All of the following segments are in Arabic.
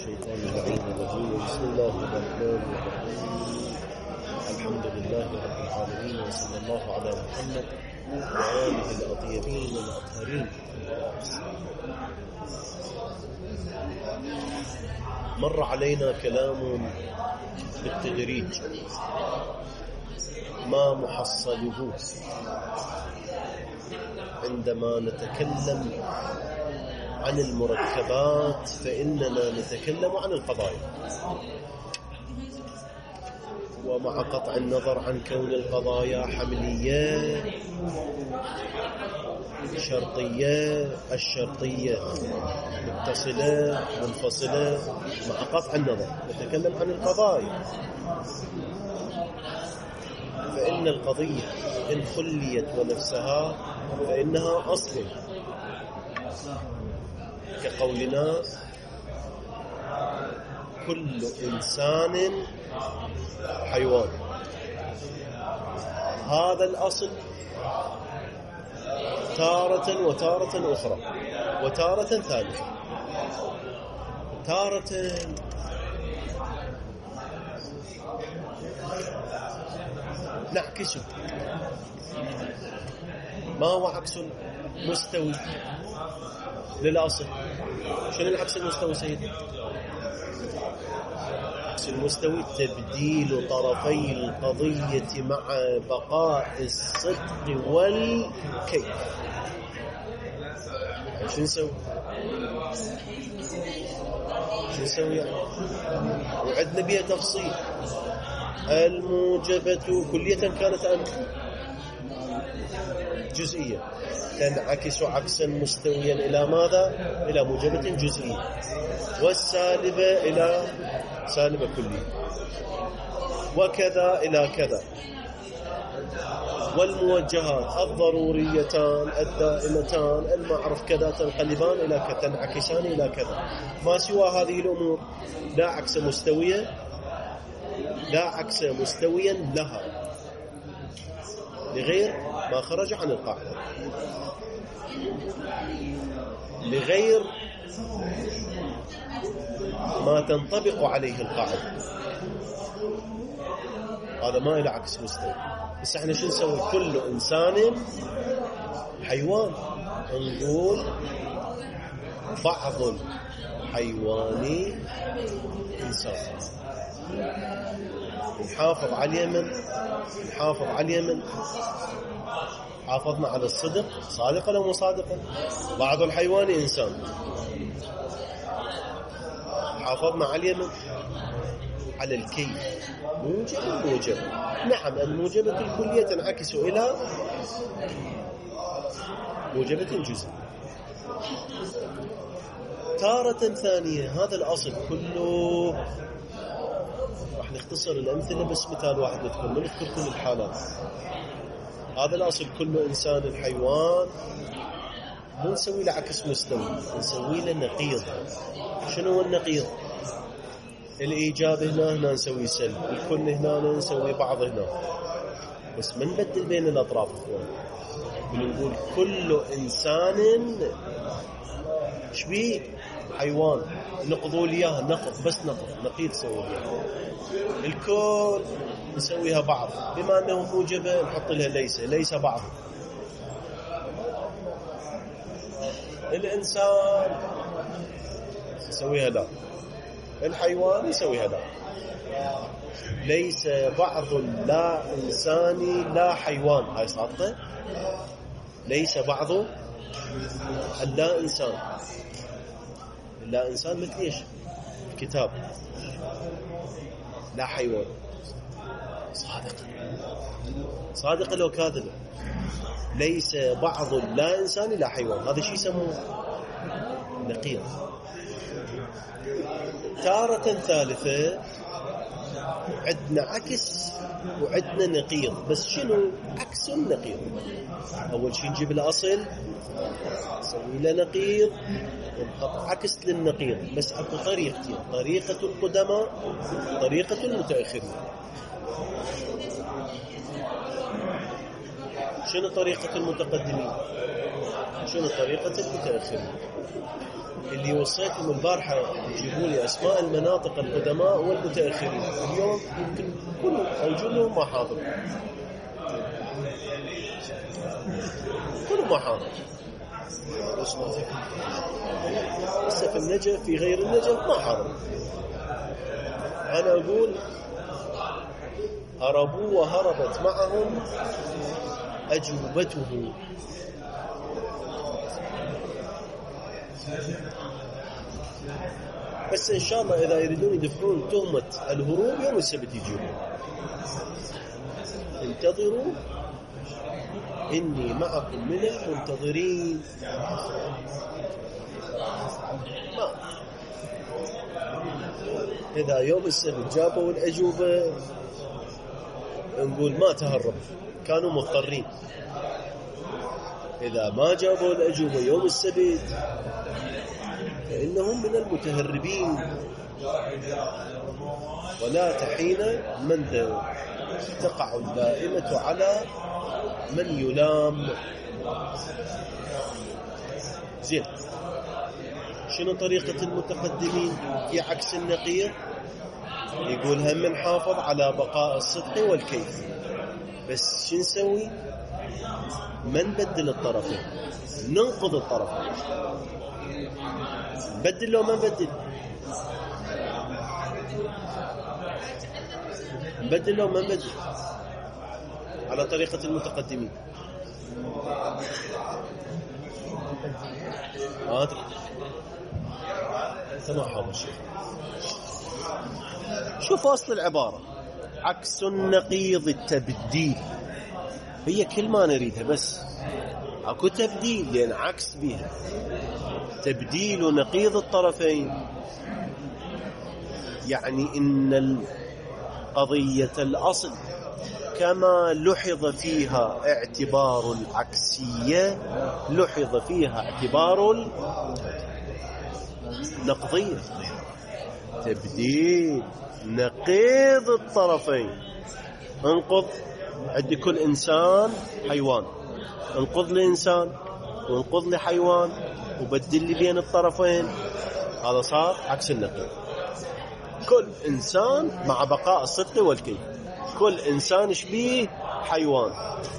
الشيطان اللعين الرجيم. بسم الله الرحمن الرحيم. الحمد لله رب العالمين، وصلى الله على محمد وآله الأطيبين الأطهرين. مر علينا كلام بالتدريج ما محصله عندما نتكلم عن المركبات، فإننا نتكلم عن القضايا، ومع قطع النظر عن كون القضايا حملية شرطية، الشرطية متصلة منفصلة، مع قطع النظر نتكلم عن القضايا. فإن القضية إن خليت ونفسها فإنها أصل، كقولنا كل إنسان حيوان. هذا الأصل تارة وتارة أخرى وتارة ثالثة. تارة نعكسه. ما هو عكس مستوي للأصل؟ شنو العكس المستوي سيدي؟ العكس المستوي تبديل طرفي القضية مع بقاء الصدق والكيف. شو نسوي؟ يعني؟ وعندنا بها تفصيل. الموجبة كلية كانت أم جزئية؟ تنعكس عكسا مستويا إلى ماذا؟ إلى موجبة جزئية. والسالبة إلى سالبة كلية، وكذا إلى كذا. والموجهات الضروريتان الدائمتان المعرف كذا تنقلبان إلى كذا، تنعكسان إلى كذا. ما سوى هذه الأمور لا عكس مستوية، لا عكس مستويا لها لغير ما خرج عن القاعدة، لغير ما تنطبق عليه القاعدة. هذا ما إلى عكس مستوي. بس احنا شو نسوي؟ كل إنسان حيوان. نقول بعض الحيوان إنسان. نحافظ على اليمن، نحافظ على اليمن. حافظنا على الصدق، صادقا أو مصادقا. بعض الحيوان إنسان. حافظنا على اليمن، على الكيف. موجب. نعم، الموجبة الكلية تنعكس إلى موجبة جزئية. تارة ثانية هذا الأصل كله. راح نختصر الأمثلة بس مثال واحد نذكر، نذكر كل الحالات. هذا الأصل كله إنسان الحيوان. مو نسوي له عكس مستوي، نسوي له نقيض. شنو هو النقيض؟ الإيجاب هنا نسوي سلب، الكل هنا نسوي بعض هنا، بس ما نبدل بين الأطراف. نقول كل إنسان شبيه حيوان. نقضوا لياه نقض، بس نقيض سوي الكل نسويها بعض. بما أنه موجبة نحط لها ليس بعض. الإنسان نسويها لا، الحيوان نسويها لا. ليس بعض لا إنساني لا حيوان. هاي صادقة. ليس بعض اللا إنسان. لا إنسان مثل إيش؟ كتاب. لا حيوان. صادق لو كاذب. ليس بعض لا إنسان لا حيوان. هذا شيء يسموه نقيض. تارة ثالثة عندنا عكس وعندنا نقيض. بس شنو عكس النقيض؟ أول شيء نجيب الأصل، نسوي له نقيض، ونحط عكس للنقيض. بس أكو طريقتين: طريقة القدماء، طريقة المتأخرين. شنو طريقة المتقدمين؟ شنو طريقة المتأخرين؟ اللي وصيتهم البارحة يجيبوا لي أسماء المناطق القدماء والمتأخرين، اليوم يمكن كلهم أو جلهم ما حاضر، كلهم ما حاضر. لسه في النجف، في غير النجف ما حاضر. أنا أقول هربوا وهربت معهم أجوبته. بس إن شاء الله إذا يريدون يدفعون تهمة الهروب يوم السبت يجيبون. انتظروا إني معكم من المنتظرين. إذا يوم السبت جابوا الأجوبة نقول ما تهرب، كانوا مضطرين. إذا ما جابوا الأجوبة يوم السبت فإنهم من المتهربين. ولا تحين من تقع اللائمة على من يلام. زين، شنو طريقة المتقدمين في عكس النقيض؟ يقول هم نحافظ على بقاء الصدق والكيف، بس شو نسوي؟ ما نبدل الطرفين، ننقض الطرفين. نبدل لو ما نبدل؟ نبدل لو ما نبدل على طريقة المتقدمين. ما أدري، ما حاضر. شوف أصل العبارة: عكس النقيض التبديل. هي كلمة نريدها، بس أكو تبديل لأن عكس بها. تبديل نقيض الطرفين يعني إن القضية الأصل كما لحظ فيها اعتبار العكسية لحظ فيها اعتبار النقضية. تبديل نقيض الطرفين. انقض عند كل إنسان حيوان، انقض لإنسان وانقض لحيوان وبدل لي بين الطرفين، هذا صار عكس النقيض. كل إنسان مع بقاء الصدق والكيف. كل إنسان شبيه حيوان،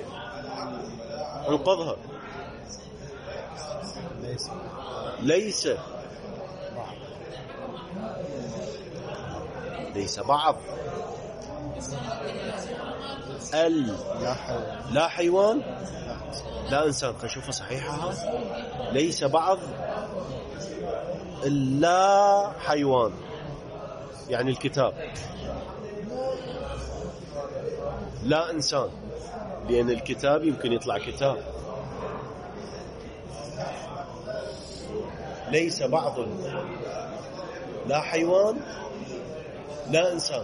انقضها. ليس بعض لا حيوان لا إنسان. فشوفوا صحيحة، ليس بعض لا حيوان يعني الكتاب، لا إنسان لأن الكتاب يمكن يطلع كتاب. ليس بعض لا حيوان لا إنسان.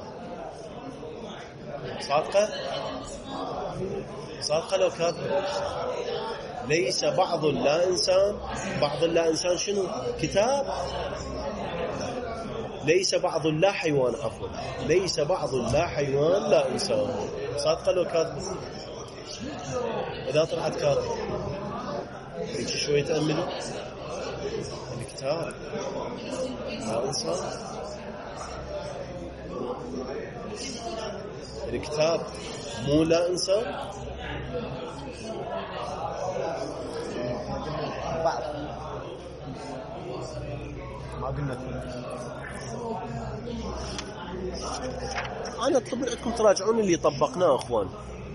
صادقة لو كاذبة. ليس بعض لا إنسان. بعض لا إنسان شنو؟ كتاب. ليس بعض لا حيوان، عفوا، ليس بعض لا حيوان لا إنسان. صادقة لو كاذبة؟ إذا طلعت كاذبة هيك شوية تأملوا. الكتاب لا إنسان، الكتاب مو لا إنسان. بعض ما قلنا. أنا أطلب منكم تراجعون اللي طبقناه أخوان.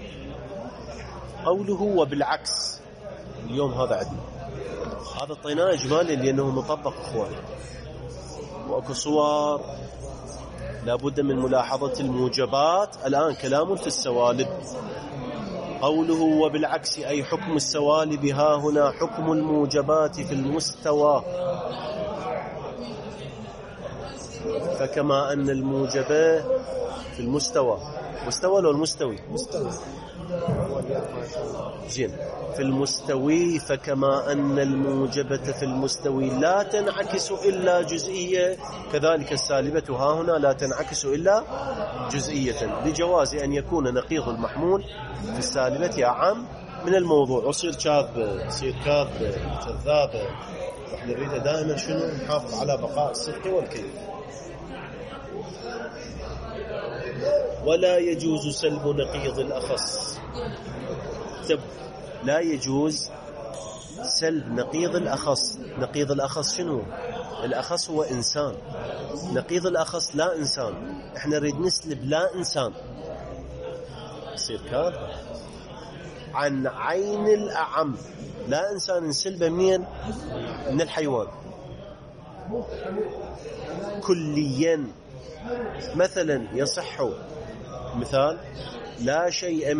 قوله وبالعكس اليوم هذا عدل، هذا طيناه إجمالي لأنه مطبق أخوان. وأكو صور لابد من ملاحظة الموجبات. الآن كلام في السوالب. قوله وبالعكس أي حكم السوالب ها هنا حكم الموجبات في المستوى. فكما أن الموجبات في المستوى، مستوى لو المستوي؟ مستوي. زين، في المستوي. فكما أن الموجبة في المستوي لا تنعكس إلا جزئية، كذلك السالبة ها هنا لا تنعكس إلا جزئية، لجواز أن يكون نقيض المحمول في السالبة أعم من الموضوع. وصير كاذب، يصير كاذب، كذابة، احنا نريد دائما شنو؟ نحافظ على بقاء الصدق والكيف. ولا يجوز سلب نقيض الأخص. لا يجوز سلب نقيض الأخص. نقيض الأخص شنو؟ الأخص هو إنسان، نقيض الأخص لا إنسان. احنا نريد نسلب لا إنسان، يصير كذا. عن عين الأعم، لا إنسان نسلبه منين؟ من الحيوان كليا. مثلا يصح مثال لا شيء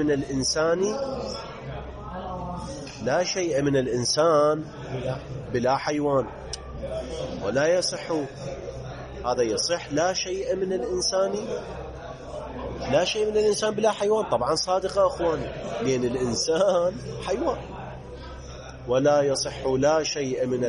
من الإنسان بلا حيوان، ولا يصح هذا. يصح لا شيء من الإنسان بلا حيوان. طبعا صادقة أخواني، لأن الإنسان حيوان. ولا يصح لا شيء من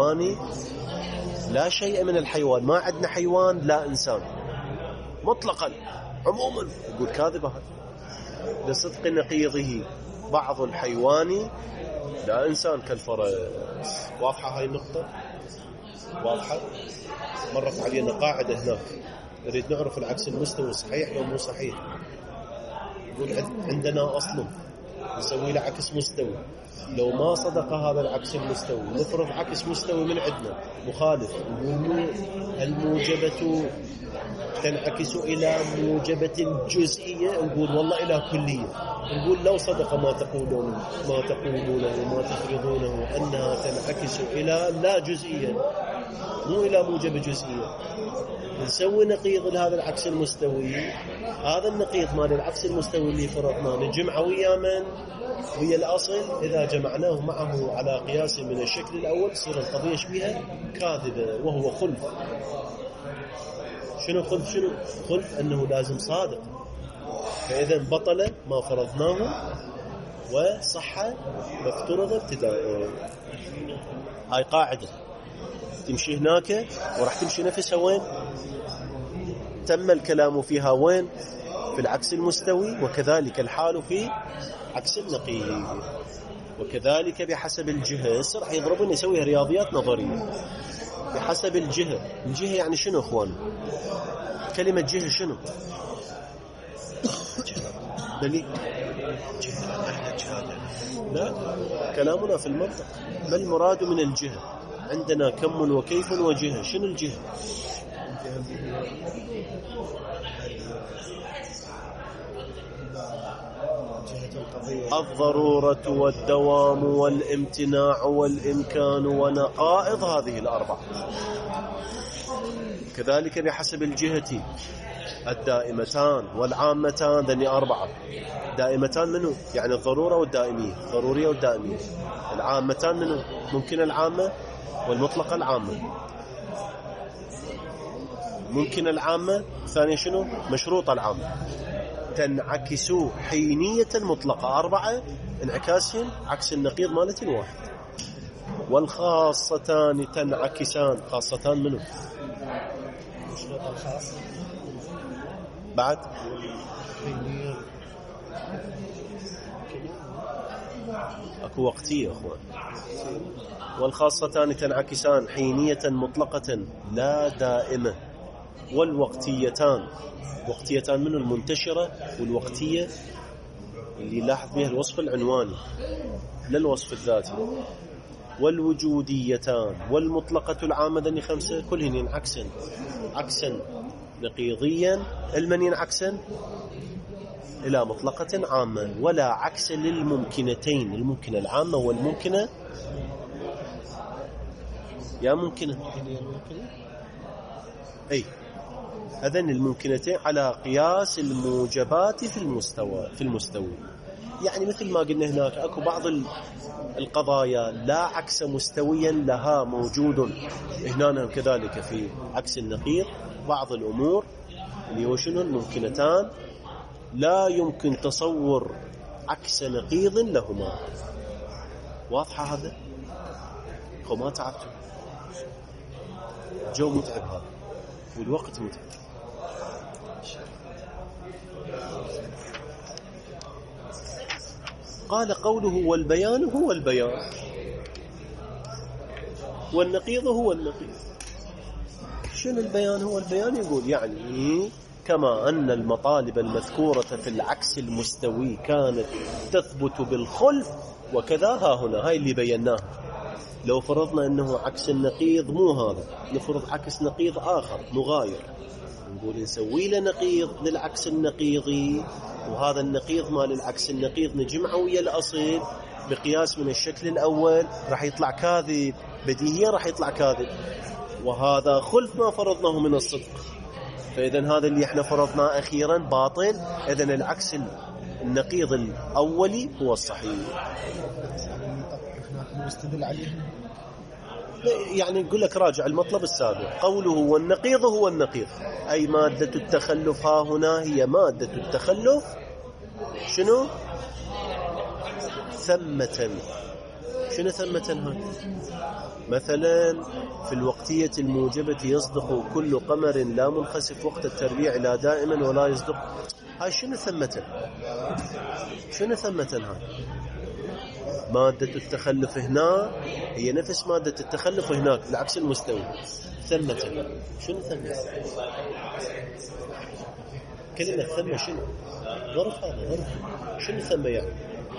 الحيوان. ما عندنا حيوان لا إنسان مطلقا عموما. يقول كاذبة لصدق نقيضه بعض الحيوان لا إنسان كالفرس. واضحة هاي النقطة؟ واضحة؟ مرت علينا قاعدة هناك نريد نعرف العكس المستوي صحيح أو مو صحيح. يقول عندنا أصل نسوي له عكس مستوي، لو ما صدق هذا العكس المستوي نفرض عكس مستوي من عندنا مخالف، نقول الموجبة تنعكس إلى موجبة جزئية، نقول والله إلى كلية. نقول لو صدق ما تقولونه وما تفرضونه أنها تنعكس إلى لا جزئية مو إلى موجبة جزئية، نسوي نقيض لهذا العكس المستوي. هذا النقيض مال العكس المستوي اللي فرضناه نجمعه ويا من؟ ويا الأصل. إذا جمعناه معه على قياس من الشكل الأول تصير القضية شبيهة كاذبة، وهو خلف. شنو خلف؟ خلف أنه لازم صادق، فإذا بطل ما فرضناه وصح ما افترض ابتداء. هاي قاعدة تمشي هناك وراح تمشي نفسها وين؟ تم الكلام فيها وين؟ في العكس المستوي، وكذلك الحال في عكس النقيض. وكذلك بحسب الجهة. راح يضربون يسويها رياضيات نظرية بحسب الجهة. الجهة يعني شنو اخوان؟ كلمة جهة شنو؟ بلي لا، كلامنا في المنطق. ما المراد من الجهة؟ عندنا كم وكيف وجهة. شنو الجهة؟ الضرورة والدوام والامتناع والإمكان ونقائض هذه الأربعة. كذلك بحسب الجهة الدائمتان والعامتان، ذني أربعة. دائمتان منه يعني الضرورة والدائمية، ضرورية والدائمية. العامتان منه ممكن العامة والمطلقة العامة. ممكن العامة ثانية شنو؟ مشروط العامة. تنعكس حينية المطلقة، أربعة انعكاسهم عكس النقيض مالة واحد. والخاصتان تنعكسان. خاصتان منه مشروط الخاص بعد أكو وقتية أخوان. والخاصتان تنعكسان حينية مطلقة لا دائمة. والوقتيتان، وقتيتان من المنتشرة، والوقتية اللي لاحظ بها الوصف العنواني لا الوصف الذاتي. والوجوديتان والمطلقة العامة ذني خمسة كلهن ينعكسن عكسا نقيضيا. المن ينعكسن إلى مطلقة عامة، ولا عكس للممكنتين، الممكنة العامة والممكنة يا ممكنة أي هذين الممكنتين على قياس الموجبات في المستوى. يعني مثل ما قلنا هناك أكو بعض القضايا لا عكس مستويا لها موجود هنا كذلك في عكس النقيض. بعض الأمور اللي هو شنو الممكنتان لا يمكن تصور عكس نقيض لهما. واضحة هذا؟ وما تعبتوا جو متعب هذا والوقت متعب. قال قوله والبيان هو البيان. والنقيض هو النقيض. شنو البيان؟ هو البيان يقول يعني كما أن المطالب المذكورة في العكس المستوي كانت تثبت بالخلف، وكذا ها هنا. هاي اللي بيناه. لو فرضنا أنه عكس النقيض مو هذا، نفرض عكس نقيض آخر مغاير، نقول نسوي له نقيض للعكس النقيضي، وهذا النقيض مال العكس النقيض نجمعه ويا الأصل بقياس من الشكل الأول، راح يطلع كاذب، بديهيا راح يطلع كاذب، وهذا خلف ما فرضناه من الصدق. فإذا هذا اللي احنا فرضناه أخيرا باطل. إذن العكس النقيض الأولي هو الصحيح. يعني نقول لك راجع المطلب السابق، قوله والنقيض هو النقيض، أي مادة التخلف ها هنا هي مادة التخلف شنو؟ ثمة. شنو ثمة هاي؟ مثلا في الوقتية الموجبة يصدق كل قمر لا منخسف وقت التربيع لا دائما ولا يصدق. هاي شنو ثمة؟ شنو ثمة هاي؟ مادة التخلف هنا هي نفس مادة التخلف هناك العكس المستوي. ثمة شنو ثمة؟ كلمة ثمة شنو؟ ظرف. هذا ظرف. شنو ثمة يعني؟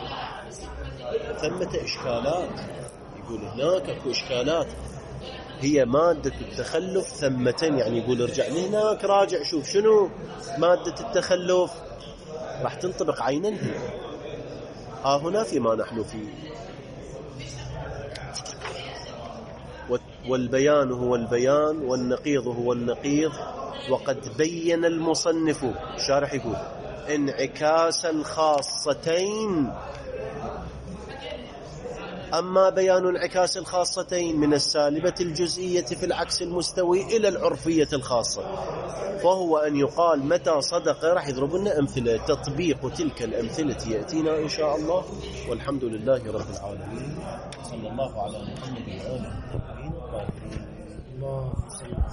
ثمة إشكالات. يقول هناك اكو إشكالات. هي مادة التخلف ثمة، يعني يقول ارجع لهناك راجع شوف شنو مادة التخلف، راح تنطبق عينا هنا هنا فيما نحن فيه. والبيان هو البيان والنقيض هو النقيض. وقد بين المصنف شارح يقول انعكاس الخاصتين. أما بيان انعكاس الخاصتين من السالبة الجزئية في العكس المستوي إلى العرفية الخاصة، فهو أن يقال متى صدق. راح يضرب لنا أمثلة، تطبيق تلك الأمثلة يأتينا إن شاء الله. والحمد لله رب العالمين، صلى الله على محمد وآله الطاهرين الطاهرين.